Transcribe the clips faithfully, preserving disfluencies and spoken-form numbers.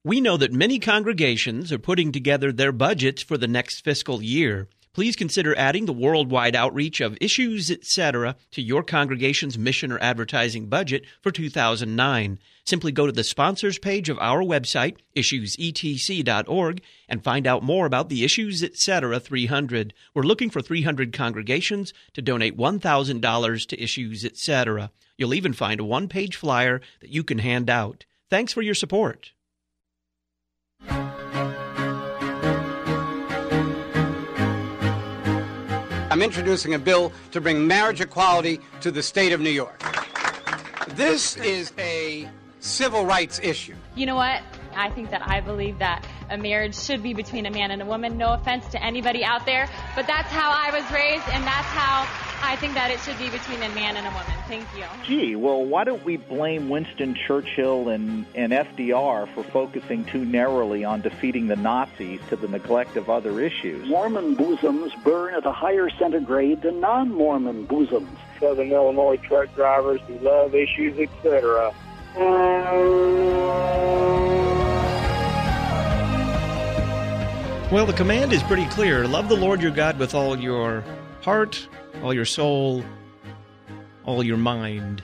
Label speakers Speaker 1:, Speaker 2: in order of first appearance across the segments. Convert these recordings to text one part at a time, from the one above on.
Speaker 1: We know that many congregations are putting together their budgets for the next fiscal year. Please consider adding the worldwide outreach of Issues, et cetera to your congregation's mission or advertising budget for two thousand nine. Simply go to the sponsors page of our website, issues e t c dot org, and find out more about the Issues, et cetera three hundred. We're looking for three hundred congregations to donate one thousand dollars to Issues, et cetera. You'll even find a one-page flyer that you can hand out. Thanks for your support.
Speaker 2: I'm introducing a bill to bring marriage equality to the state of New York. This is a civil rights issue.
Speaker 3: You know what? I think that I believe that a marriage should be between a man and a woman. No offense to anybody out there, but that's how I was raised, and that's how I think that it should be between a man and a woman. Thank you.
Speaker 4: Gee, well, why don't we blame Winston Churchill and, and F D R for focusing too narrowly on defeating the Nazis to the neglect of other issues?
Speaker 5: Mormon bosoms burn at a higher centigrade than non-Mormon bosoms.
Speaker 6: Southern Illinois truck drivers who love issues, et cetera.
Speaker 1: Well, the command is pretty clear. Love the Lord your God with all your heart, all your soul, all your mind.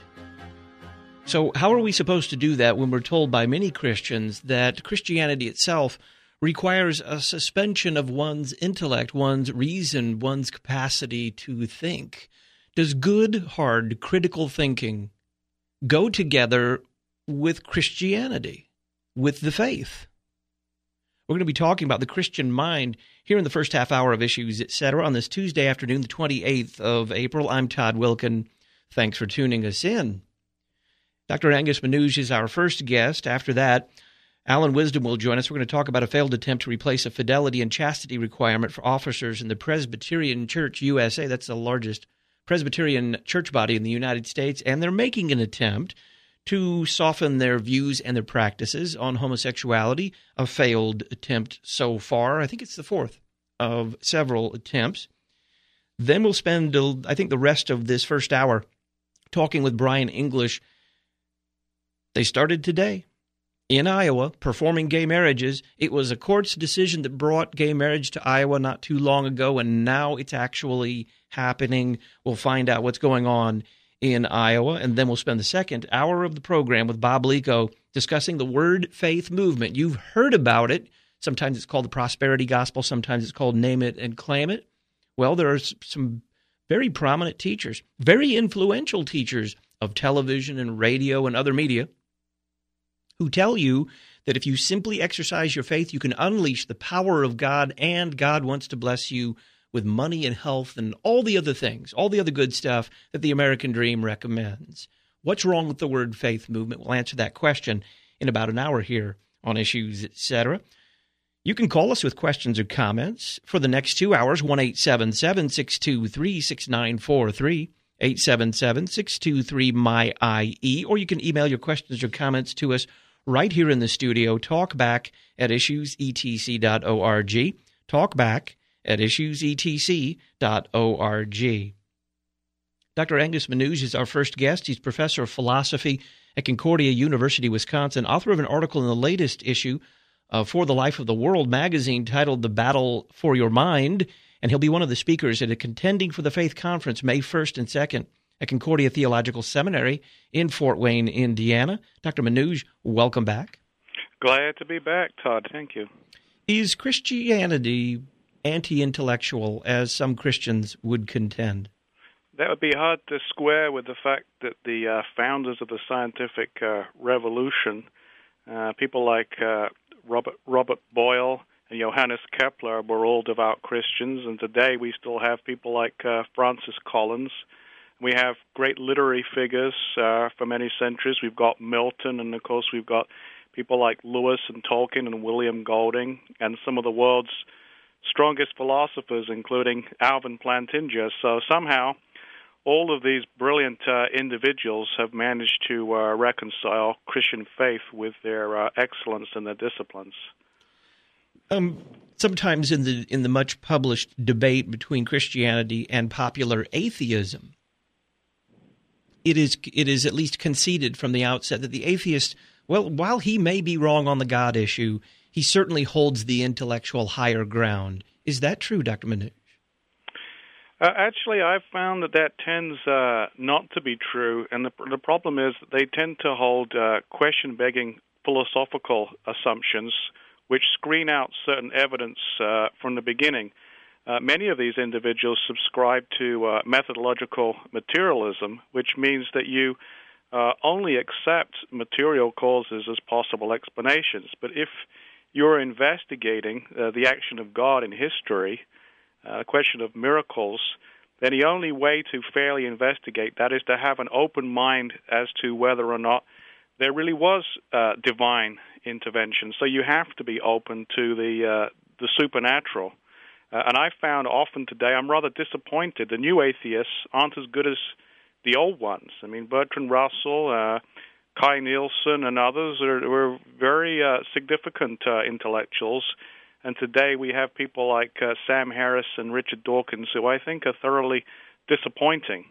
Speaker 1: So how are we supposed to do that when we're told by many Christians that Christianity itself requires a suspension of one's intellect, one's reason, one's capacity to think? Does good, hard, critical thinking go together with Christianity, with the faith? We're going to be talking about the Christian mind here in the first half hour of Issues, et cetera, on this Tuesday afternoon, the twenty-eighth of April. I'm Todd Wilken. Thanks for tuning us in. Doctor Angus Manogue is our first guest. After that, Alan Wisdom will join us. We're going to talk about a failed attempt to replace a fidelity and chastity requirement for officers in the Presbyterian Church U S A. That's the largest Presbyterian church body in the United States, and they're making an attempt to soften their views and their practices on homosexuality, a failed attempt so far. I think it's the fourth of several attempts. Then we'll spend, I think, the rest of this first hour talking with Brian English. They started today in Iowa performing gay marriages. It was a court's decision that brought gay marriage to Iowa not too long ago, and now it's actually happening. We'll find out what's going on in Iowa, and then we'll spend the second hour of the program with Bob Lico discussing the Word Faith movement. You've heard about it. Sometimes it's called the Prosperity Gospel. Sometimes it's called Name It and Claim It. Well, there are some very prominent teachers, very influential teachers of television and radio and other media who tell you that if you simply exercise your faith, you can unleash the power of God, and God wants to bless you with money and health and all the other things, all the other good stuff that the American dream recommends. What's wrong with the Word Faith movement? We'll answer that question in about an hour here on Issues, et cetera. You can call us with questions or comments for the next two hours, one eight seven seven, six two three, six nine four three, eight seven seven, six two three, M Y I E, or you can email your questions or comments to us right here in the studio, talkback at issues e t c dot org, talkback at issues e t c dot org. Doctor Angus Manogue is our first guest. He's professor of philosophy at Concordia University, Wisconsin, author of an article in the latest issue of For the Life of the World magazine titled The Battle for Your Mind, and he'll be one of the speakers at a Contending for the Faith conference May first and second at Concordia Theological Seminary in Fort Wayne, Indiana. Doctor Manogue, welcome back.
Speaker 7: Glad to be back, Todd. Thank you.
Speaker 1: Is Christianity anti-intellectual, as some Christians would contend?
Speaker 7: That would be hard to square with the fact that the uh, founders of the scientific uh, revolution, uh, people like uh, Robert Robert Boyle and Johannes Kepler, were all devout Christians, and today we still have people like uh, Francis Collins. We have great literary figures uh, for many centuries. We've got Milton, and of course we've got people like Lewis and Tolkien and William Golding, and some of the world's strongest philosophers, including Alvin Plantinga. So somehow, all of these brilliant uh, individuals have managed to uh, reconcile Christian faith with their uh, excellence in their disciplines.
Speaker 1: Um, sometimes in the in the much published debate between Christianity and popular atheism, it is it is at least conceded from the outset that the atheist well, while he may be wrong on the God issue, he certainly holds the intellectual higher ground. Is that true, Doctor Manoush?
Speaker 7: Uh, actually, I've found that that tends uh, not to be true, and the, the problem is that they tend to hold uh, question-begging philosophical assumptions which screen out certain evidence uh, from the beginning. Uh, many of these individuals subscribe to uh, methodological materialism, which means that you uh, only accept material causes as possible explanations. But if you're investigating uh, the action of God in history, uh, a question of miracles, then the only way to fairly investigate that is to have an open mind as to whether or not there really was uh, divine intervention. So you have to be open to the uh, the supernatural. Uh, and I found often today, I'm rather disappointed. The new atheists aren't as good as the old ones. I mean, Bertrand Russell, uh, Kai Nielsen, and others are, were very uh, significant uh, intellectuals. And today we have people like uh, Sam Harris and Richard Dawkins, who I think are thoroughly disappointing.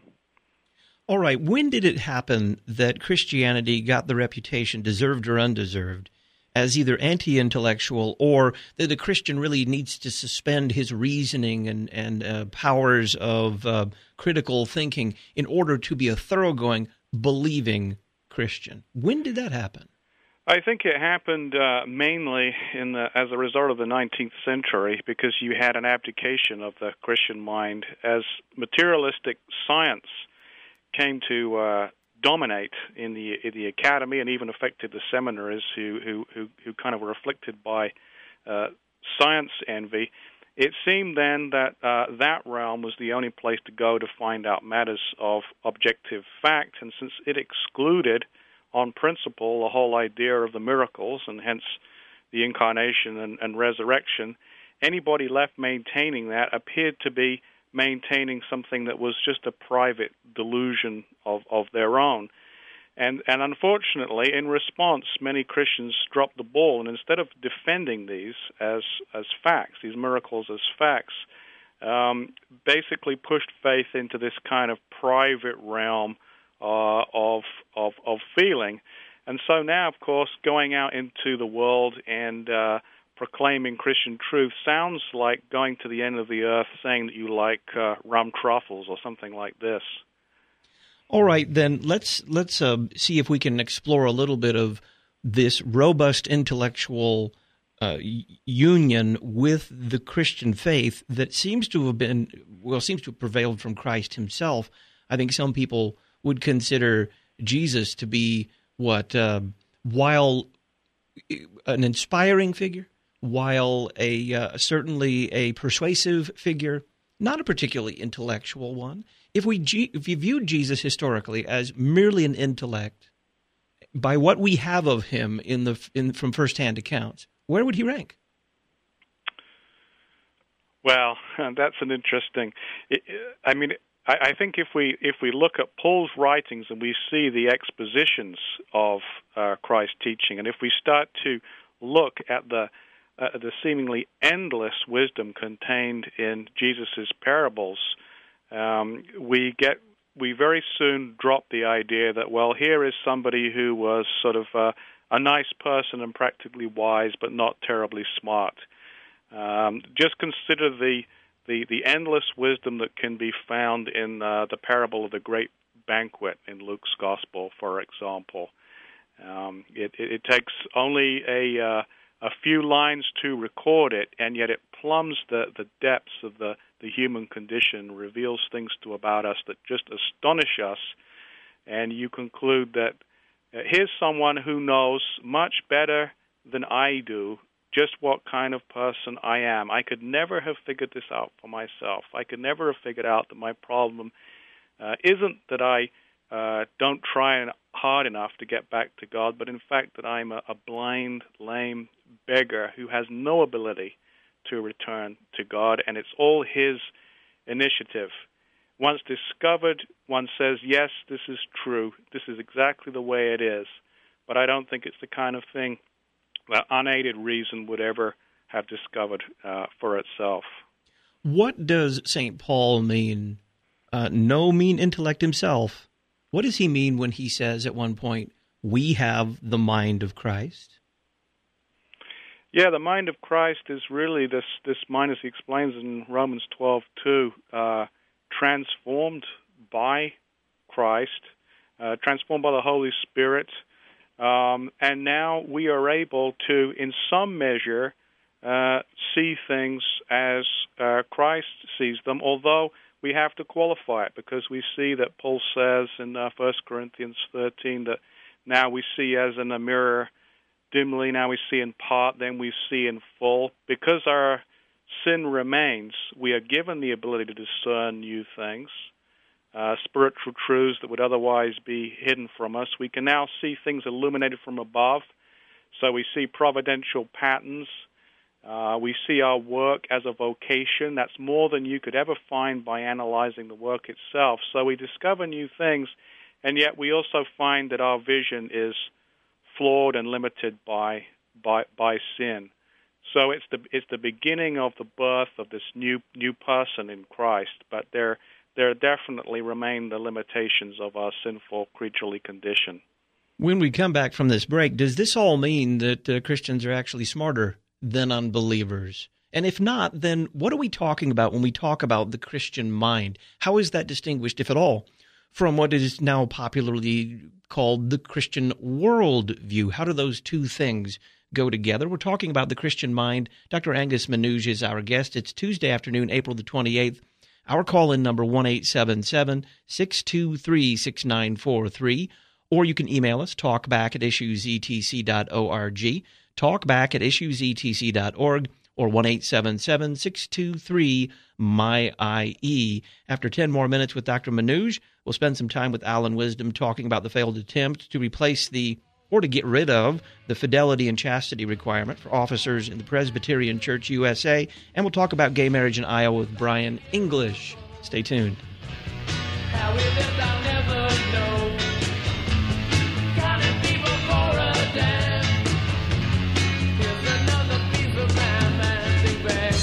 Speaker 1: All right. When did it happen that Christianity got the reputation, deserved or undeserved, as either anti-intellectual or that the Christian really needs to suspend his reasoning and, and uh, powers of uh, critical thinking in order to be a thoroughgoing, believing Christian? When did that happen?
Speaker 7: I think it happened uh, mainly in the, as a result of the nineteenth century, because you had an abdication of the Christian mind as materialistic science came to uh, dominate in the in the academy and even affected the seminaries who who who, who kind of were afflicted by uh, science envy. It seemed then that uh, that realm was the only place to go to find out matters of objective fact, and since it excluded on principle the whole idea of the miracles and hence the incarnation and, and resurrection, anybody left maintaining that appeared to be maintaining something that was just a private delusion of, of their own. And, and unfortunately, in response, many Christians dropped the ball, and instead of defending these as, as facts, these miracles as facts, um, basically pushed faith into this kind of private realm Uh, of, of of feeling. And so now, of course, going out into the world and uh, proclaiming Christian truth sounds like going to the end of the earth saying that you like uh, rum truffles or something like this.
Speaker 1: All right, then let's let's uh, see if we can explore a little bit of this robust intellectual uh, union with the Christian faith that seems to have been, well, seems to have prevailed from Christ himself. I think some people would consider Jesus to be what, uh, while an inspiring figure, while a uh, certainly a persuasive figure, not a particularly intellectual one. If we if you viewed Jesus historically as merely an intellect, by what we have of him in the in from firsthand accounts, where would he rank?
Speaker 7: Well, that's an interesting. I mean. I think if we if we look at Paul's writings and we see the expositions of uh, Christ's teaching, and if we start to look at the uh, the seemingly endless wisdom contained in Jesus's parables, um, we get we very soon drop the idea that, well, here is somebody who was sort of uh, a nice person and practically wise, but not terribly smart. Um, just consider the The, the endless wisdom that can be found in uh, the parable of the great banquet in Luke's gospel, for example. Um, it, it, it takes only a uh, a few lines to record it, and yet it plumbs the, the depths of the, the human condition, reveals things to about us that just astonish us, and you conclude that uh, here's someone who knows much better than I do just what kind of person I am. I could never have figured this out for myself. I could never have figured out that my problem uh, isn't that I uh, don't try hard enough to get back to God, but in fact that I'm a, a blind, lame beggar who has no ability to return to God, and it's all his initiative. Once discovered, one says, yes, this is true. This is exactly the way it is. But I don't think it's the kind of thing that unaided reason would ever have discovered uh, for itself.
Speaker 1: What does Saint Paul mean? Uh, no mean intellect himself. What does he mean when he says at one point, we have the mind of Christ?
Speaker 7: Yeah, the mind of Christ is really this, this mind, as he explains in Romans twelve two, uh, transformed by Christ, uh, transformed by the Holy Spirit, um, and now we are able to, in some measure, uh, see things as uh, Christ sees them, although we have to qualify it, because we see that Paul says in uh, First Corinthians thirteen that now we see as in a mirror dimly, now we see in part, then we see in full. Because our sin remains, we are given the ability to discern new things, uh, spiritual truths that would otherwise be hidden from us. We can now see things illuminated from above, so we see providential patterns. Uh, we see our work as a vocation. That's more than you could ever find by analyzing the work itself. So we discover new things, and yet we also find that our vision is flawed and limited by by by sin. So it's the it's the beginning of the birth of this new new person in Christ, but there there definitely remain the limitations of our sinful creaturely condition.
Speaker 1: When we come back from this break, does this all mean that uh, Christians are actually smarter than unbelievers? And if not, then what are we talking about when we talk about the Christian mind? How is that distinguished, if at all, from what is now popularly called the Christian worldview? How do those two things go together? We're talking about the Christian mind. Doctor Angus Manouge is our guest. It's Tuesday afternoon, April the twenty-eighth. Our call-in number, one eight seven seven, six two three, six nine four three. Or you can email us, talkback at issues e t c dot org, talkback at issues e t c dot org, or one eight seven seven, six two three, M Y I E. After ten more minutes with Doctor Manouge, we'll spend some time with Alan Wisdom talking about the failed attempt to replace the, or to get rid of, the fidelity and chastity requirement for officers in the Presbyterian Church U S A, and we'll talk about gay marriage in Iowa with Brian English. Stay tuned.
Speaker 8: How we lived, I'll never know. Counting people for a dime. Here's another piece of my mind. Think back,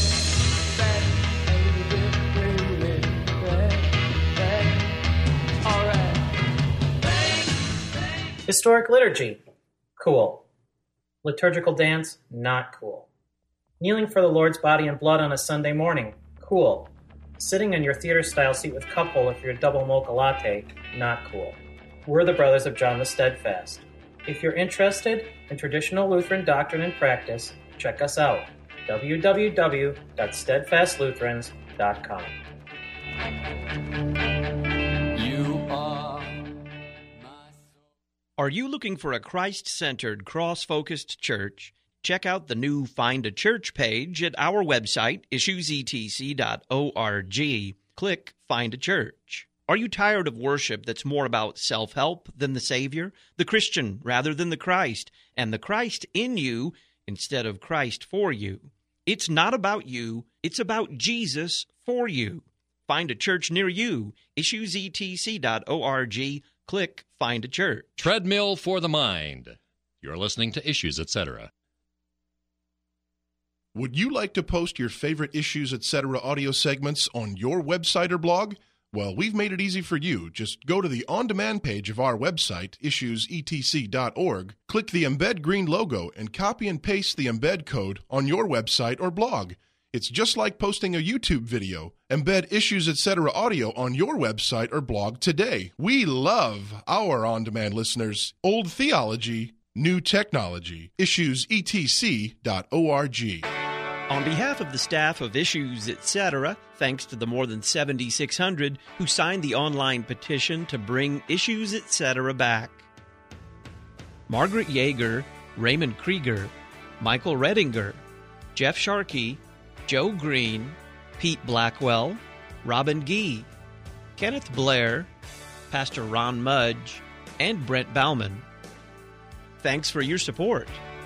Speaker 8: back, baby, baby, back, back. All right. Bang, bang.
Speaker 9: Historic liturgy, cool. Liturgical dance, not cool. Kneeling for the Lord's body and blood on a Sunday morning, cool. Sitting in your theater-style seat with couple if you're a double mocha latte, not cool. We're the Brothers of John the Steadfast. If you're interested in traditional Lutheran doctrine and practice, check us out, w w w dot steadfast lutherans dot com.
Speaker 8: You are
Speaker 1: Are you looking for a Christ-centered, cross-focused church? Check out the new Find a Church page at our website, issues e t c dot org. Click Find a Church. Are you tired of worship that's more about self-help than the Savior, the Christian rather than the Christ, and the Christ in you instead of Christ for you? It's not about you, it's about Jesus for you. Find a church near you, issues e t c dot org. Click Find a Church.
Speaker 10: Treadmill for the Mind. You're listening to Issues, et cetera.
Speaker 11: Would you like to post your favorite Issues, et cetera audio segments on your website or blog? Well, we've made it easy for you. Just go to the on-demand page of our website, issues e t c dot org, click the Embed Green logo, and copy and paste the embed code on your website or blog. It's just like posting a YouTube video. Embed Issues, et cetera audio on your website or blog today. We love our on-demand listeners. Old theology, new technology. issues e t c dot org.
Speaker 1: On behalf of the staff of Issues, et cetera, thanks to the more than seven thousand six hundred who signed the online petition to bring Issues, et cetera back. Margaret Yeager, Raymond Krieger, Michael Redinger, Jeff Sharkey, Joe Green, Pete Blackwell, Robin Gee, Kenneth Blair, Pastor Ron Mudge, and Brent Bauman. Thanks for your support.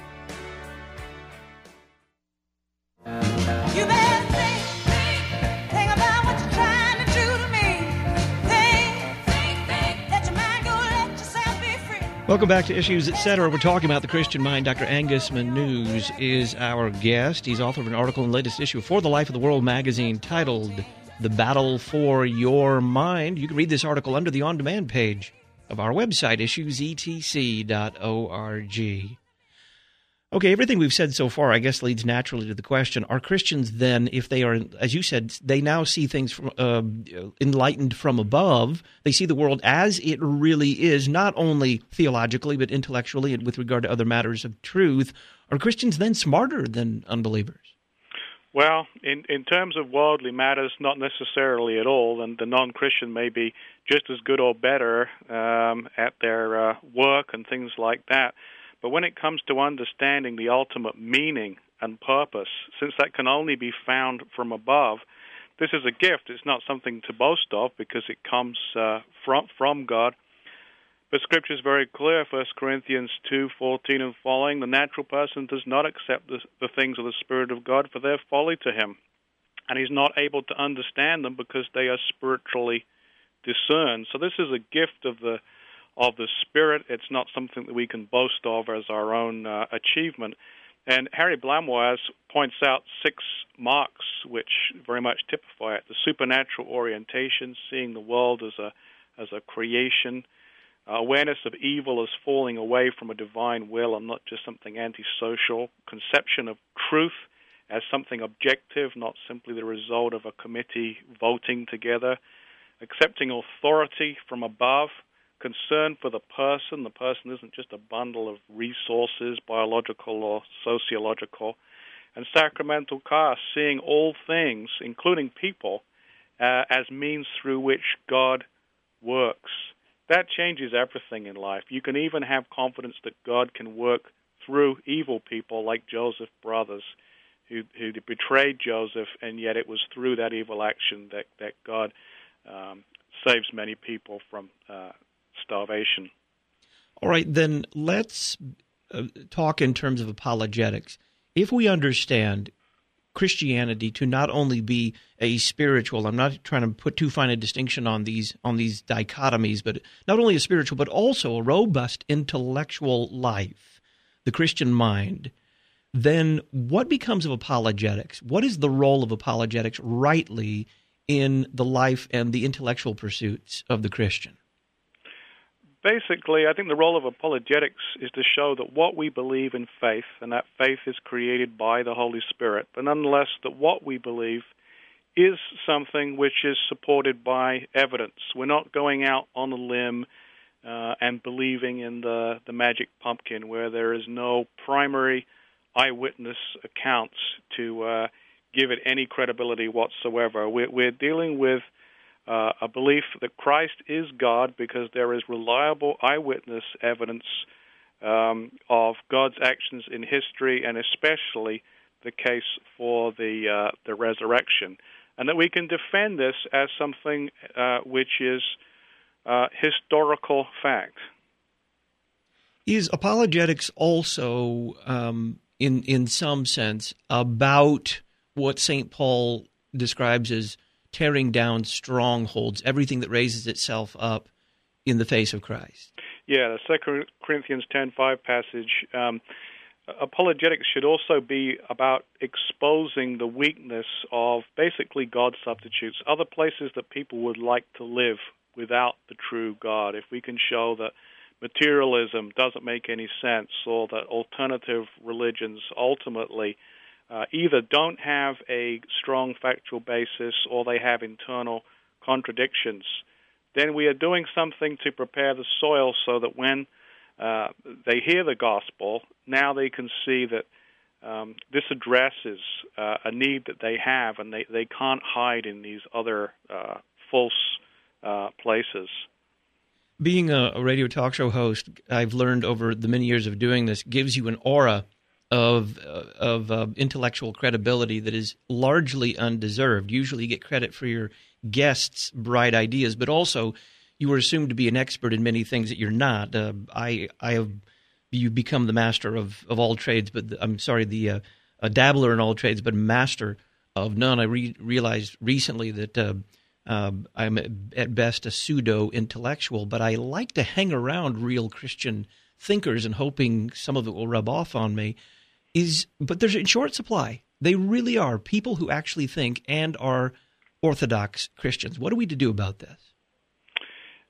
Speaker 8: You better think, think, think about what you're trying to do to me. Think, think, think, let your mind go, let yourself be free.
Speaker 1: Welcome back to Issues, et cetera. We're talking about the Christian mind. Doctor Angus Manouge is our guest. He's author of an article in the latest issue of For the Life of the World magazine titled The Battle for Your Mind. You can read this article under the on-demand page of our website, issues e t c dot org. Okay, everything we've said so far, I guess, leads naturally to the question, are Christians then, if they are, as you said, they now see things from, uh, enlightened from above, they see the world as it really is, not only theologically, but intellectually and with regard to other matters of truth, are Christians then smarter than unbelievers?
Speaker 7: Well, in, in terms of worldly matters, not necessarily at all, and the non-Christian may be just as good or better um, at their uh, work and things like that. But when it comes to understanding the ultimate meaning and purpose, since that can only be found from above, this is a gift. It's not something to boast of because it comes uh, from from God. But Scripture is very clear, First Corinthians two fourteen and following, the natural person does not accept the, the things of the Spirit of God, for they're folly to him. And he's not able to understand them because they are spiritually discerned. So this is a gift of the of the Spirit. It's not something that we can boast of as our own uh, achievement. And Harry Blamwise points out six marks which very much typify it. The supernatural orientation, seeing the world as a as a creation, uh, awareness of evil as falling away from a divine will and not just something antisocial, conception of truth as something objective, not simply the result of a committee voting together, accepting authority from above, concern for the person. The person isn't just a bundle of resources, biological or sociological. And sacramental chaos, seeing all things, including people, uh, as means through which God works. That changes everything in life. You can even have confidence that God can work through evil people like Joseph's brothers who, who betrayed Joseph, and yet it was through that evil action that, that God um, saves many people from uh, starvation.
Speaker 1: All right, then let's uh, talk in terms of apologetics. If we understand Christianity to not only be a spiritual, I'm not trying to put too fine a distinction on these on these dichotomies, but not only a spiritual, but also a robust intellectual life, the Christian mind, then what becomes of apologetics? What is the role of apologetics rightly in the life and the intellectual pursuits of the Christian?
Speaker 7: Basically, I think the role of apologetics is to show that what we believe in faith, and that faith is created by the Holy Spirit, but nonetheless that what we believe is something which is supported by evidence. We're not going out on a limb uh, and believing in the, the magic pumpkin where there is no primary eyewitness accounts to uh, give it any credibility whatsoever. We're, we're dealing with Uh, a belief that Christ is God because there is reliable eyewitness evidence um, of God's actions in history, and especially the case for the uh, the resurrection, and that we can defend this as something uh, which is uh, historical fact.
Speaker 1: Is apologetics also, um, in in some sense, about what Saint Paul describes as tearing down strongholds, everything that raises itself up in the face of Christ?
Speaker 7: Yeah, the Second Corinthians ten five passage. Um, apologetics should also be about exposing the weakness of basically God substitutes, other places that people would like to live without the true God. If we can show that materialism doesn't make any sense, or that alternative religions ultimately Uh, either don't have a strong factual basis or they have internal contradictions, then we are doing something to prepare the soil so that when uh, they hear the gospel, now they can see that um, this addresses uh, a need that they have, and they, they can't hide in these other uh, false uh, places.
Speaker 1: Being a, a radio talk show host, I've learned over the many years of doing this, gives you an aura of uh, of uh, intellectual credibility that is largely undeserved. Usually you get credit for your guests' bright ideas, but also you are assumed to be an expert in many things that you're not. Uh, I I have you become the master of, of all trades, but the, I'm sorry, the uh, a dabbler in all trades, but master of none. I re- realized recently that uh, uh, I'm at best a pseudo-intellectual, but I like to hang around real Christian thinkers and hoping some of it will rub off on me. Is but there's in short supply. They really are people who actually think and are Orthodox Christians. What are we to do about this?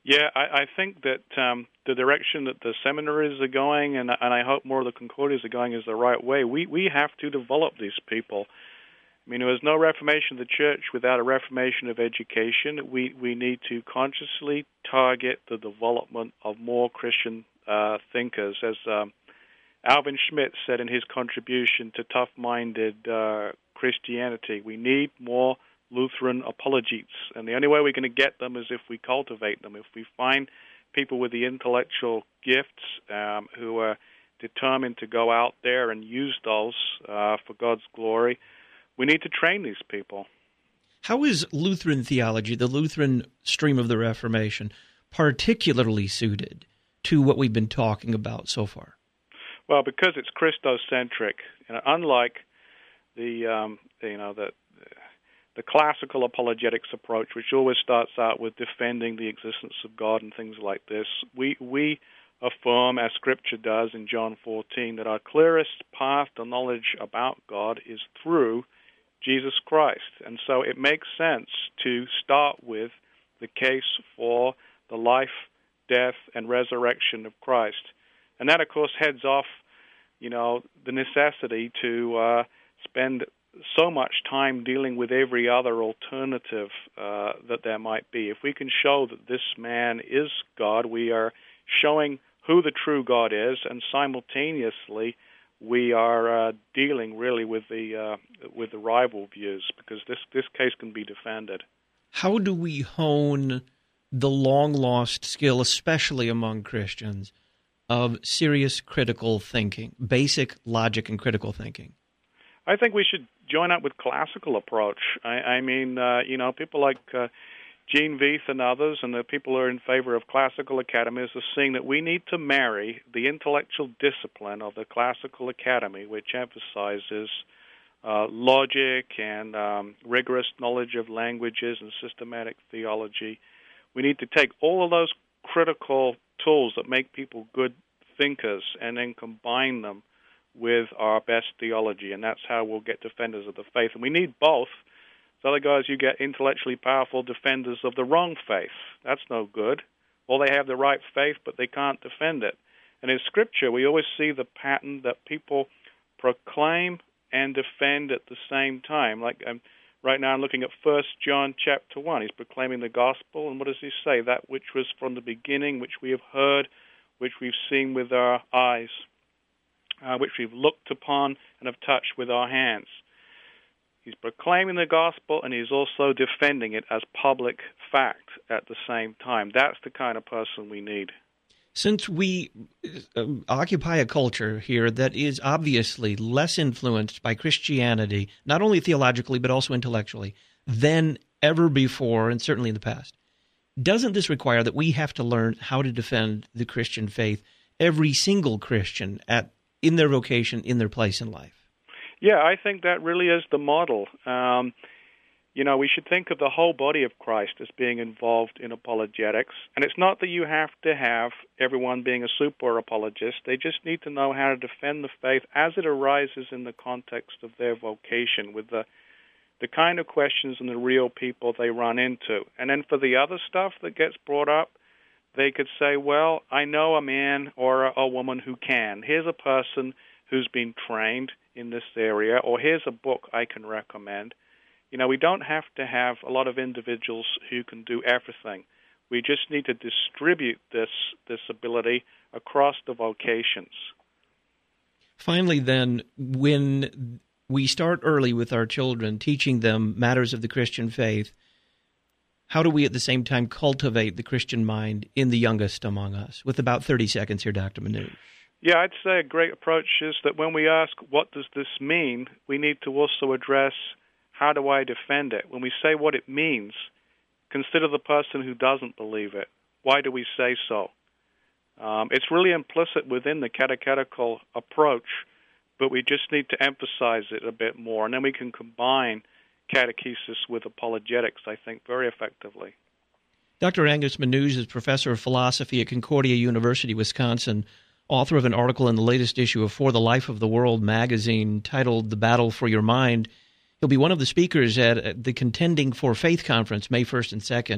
Speaker 7: Yeah, I, I think that um, the direction that the seminaries are going, and, and I hope more of the Concordias are going, is the right way. We we have to develop these people. I mean, there was no reformation of the church without a reformation of education. We we need to consciously target the development of more Christian uh, thinkers. As um, Alvin Schmidt said in his contribution to Tough-Minded uh, Christianity, we need more Lutheran apologetes, and the only way we're going to get them is if we cultivate them. If we find people with the intellectual gifts um, who are determined to go out there and use those uh, for God's glory, we need to train these people.
Speaker 1: How is Lutheran theology, the Lutheran stream of the Reformation, particularly suited to what we've been talking about so far?
Speaker 7: Well, because it's Christocentric, you know, unlike the um, you know the the classical apologetics approach, which always starts out with defending the existence of God and things like this, we we affirm, as Scripture does in John fourteen, that our clearest path to knowledge about God is through Jesus Christ. And so it makes sense to start with the case for the life, death, and resurrection of Christ. And that, of course, heads off, you know, the necessity to uh, spend so much time dealing with every other alternative uh, that there might be. If we can show that this man is God, we are showing who the true God is, and simultaneously we are uh, dealing really with the uh, with the rival views, because this, this case can be defended.
Speaker 1: How do we hone the long-lost skill, especially among Christians, of serious critical thinking, basic logic and critical thinking?
Speaker 7: I think we should join up with classical approach. I, I mean, uh, you know, people like uh, Gene Veith and others, and the people who are in favor of classical academies, are seeing that we need to marry the intellectual discipline of the classical academy, which emphasizes uh, logic and um, rigorous knowledge of languages and systematic theology. We need to take all of those critical tools that make people good thinkers and then combine them with our best theology, and that's how we'll get defenders of the faith. And we need both. So otherwise you get intellectually powerful defenders of the wrong faith. That's no good. Or they have the right faith, but they can't defend it. And in Scripture, we always see the pattern that people proclaim and defend at the same time. Like um, right now I'm looking at First John chapter one. He's proclaiming the gospel, and what does he say? That which was from the beginning, which we have heard, which we've seen with our eyes, Uh, which we've looked upon and have touched with our hands. He's proclaiming the gospel, and he's also defending it as public fact at the same time. That's the kind of person we need.
Speaker 1: Since we uh, occupy a culture here that is obviously less influenced by Christianity, not only theologically but also intellectually, than ever before, and certainly in the past, doesn't this require that we have to learn how to defend the Christian faith, every single Christian, at in their vocation, in their place in life?
Speaker 7: Yeah, I think that really is the model. Um, you know, we should think of the whole body of Christ as being involved in apologetics. And it's not that you have to have everyone being a super apologist. They just need to know how to defend the faith as it arises in the context of their vocation, with the the kind of questions and the real people they run into. And then for the other stuff that gets brought up, they could say, well, I know a man or a, a woman who can. Here's a person who's been trained in this area, or here's a book I can recommend. You know, we don't have to have a lot of individuals who can do everything. We just need to distribute this this ability across the vocations.
Speaker 1: Finally, then, when we start early with our children, teaching them matters of the Christian faith, how do we at the same time cultivate the Christian mind in the youngest among us? With about thirty seconds here, Doctor Manoush.
Speaker 7: Yeah, I'd say a great approach is that when we ask, what does this mean, we need to also address, how do I defend it? When we say what it means, consider the person who doesn't believe it. Why do we say so? Um, it's really implicit within the catechetical approach, but we just need to emphasize it a bit more, and then we can combine catechesis with apologetics, I think, very effectively.
Speaker 1: Doctor Angus Manoush is professor of philosophy at Concordia University, Wisconsin, author of an article in the latest issue of For the Life of the World magazine titled The Battle for Your Mind. He'll be one of the speakers at the Contending for Faith Conference May first and second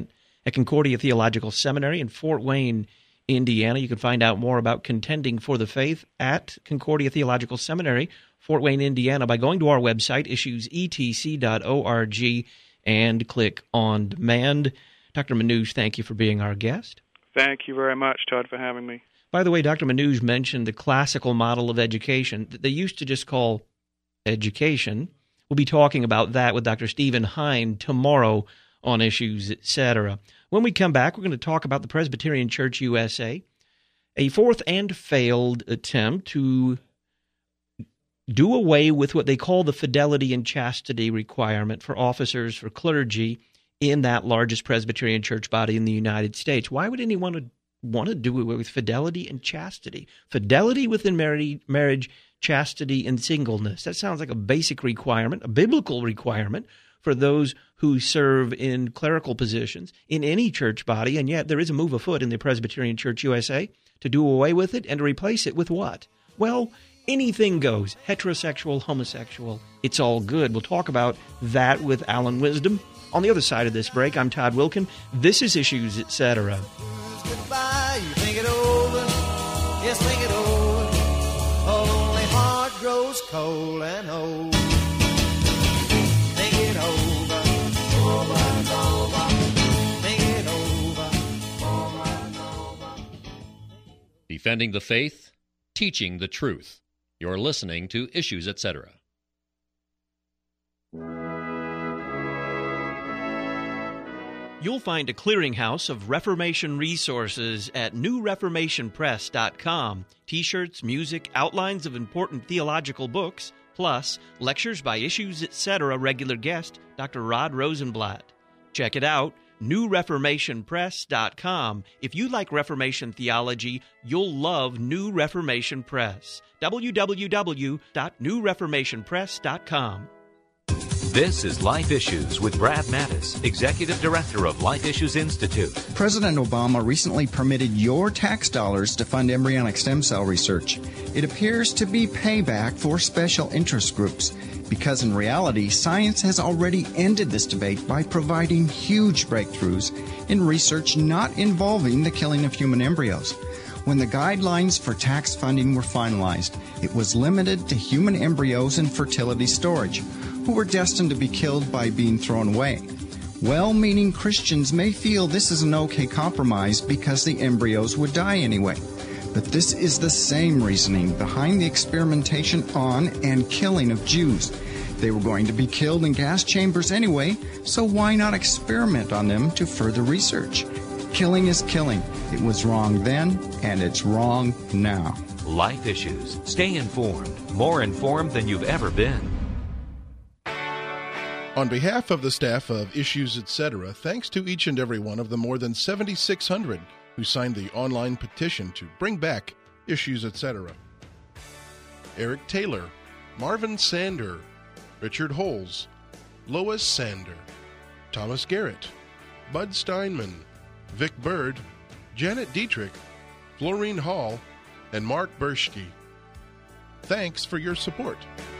Speaker 1: at Concordia Theological Seminary in Fort Wayne, Indiana. You can find out more about contending for the faith at Concordia Theological Seminary, Fort Wayne, Indiana, by going to our website, issues e t c dot org, and click on demand. Doctor Manoush, thank you for being our guest.
Speaker 7: Thank you very much, Todd, for having me.
Speaker 1: By the way, Doctor Manoush mentioned the classical model of education that they used to just call education. We'll be talking about that with Doctor Stephen Hein tomorrow on Issues, et cetera. When we come back, we're going to talk about the Presbyterian Church U S A, a fourth and failed attempt to do away with what they call the fidelity and chastity requirement for officers, for clergy in that largest Presbyterian church body in the United States. Why would anyone want to, want to do away with fidelity and chastity? Fidelity within marriage, marriage, chastity and singleness. That sounds like a basic requirement, a biblical requirement for those who serve in clerical positions in any church body, and yet there is a move afoot in the Presbyterian Church U S A to do away with it and to replace it with what? Well, anything goes. Heterosexual, homosexual, it's all good. We'll talk about that with Alan Wisdom. On the other side of this break, I'm Todd Wilkin. This is Issues, et cetera.
Speaker 8: Goodbye, you think it over, yes, think it over. A lonely heart grows cold and old. Think it over, over and over. Think it over, over and over.
Speaker 10: Defending the faith, teaching the truth. You're listening to Issues, et cetera.
Speaker 1: You'll find a clearinghouse of Reformation resources at new reformation press dot com. T-shirts, music, outlines of important theological books, plus lectures by Issues, et cetera regular guest, Doctor Rod Rosenblatt. Check it out, new reformation press dot com. If you like Reformation theology, you'll love New Reformation Press. w w w dot new reformation press dot com.
Speaker 12: This is Life Issues with Brad Mattis, Executive Director of Life Issues Institute.
Speaker 13: President Obama recently permitted your tax dollars to fund embryonic stem cell research. It appears to be payback for special interest groups, because in reality, science has already ended this debate by providing huge breakthroughs in research not involving the killing of human embryos. When the guidelines for tax funding were finalized, it was limited to human embryos and fertility storage, who were destined to be killed by being thrown away. Well-meaning Christians may feel this is an okay compromise because the embryos would die anyway. But this is the same reasoning behind the experimentation on and killing of Jews. They were going to be killed in gas chambers anyway, so why not experiment on them to further research? Killing is killing. It was wrong then, and it's wrong now.
Speaker 12: Life Issues. Stay informed. More informed than you've ever been.
Speaker 11: On behalf of the staff of Issues, et cetera, thanks to each and every one of the more than seventy-six hundred who signed the online petition to bring back Issues, et cetera. Eric Taylor, Marvin Sander, Richard Holes, Lois Sander, Thomas Garrett, Bud Steinman, Vic Bird, Janet Dietrich, Florine Hall, and Mark Burschke. Thanks for your support.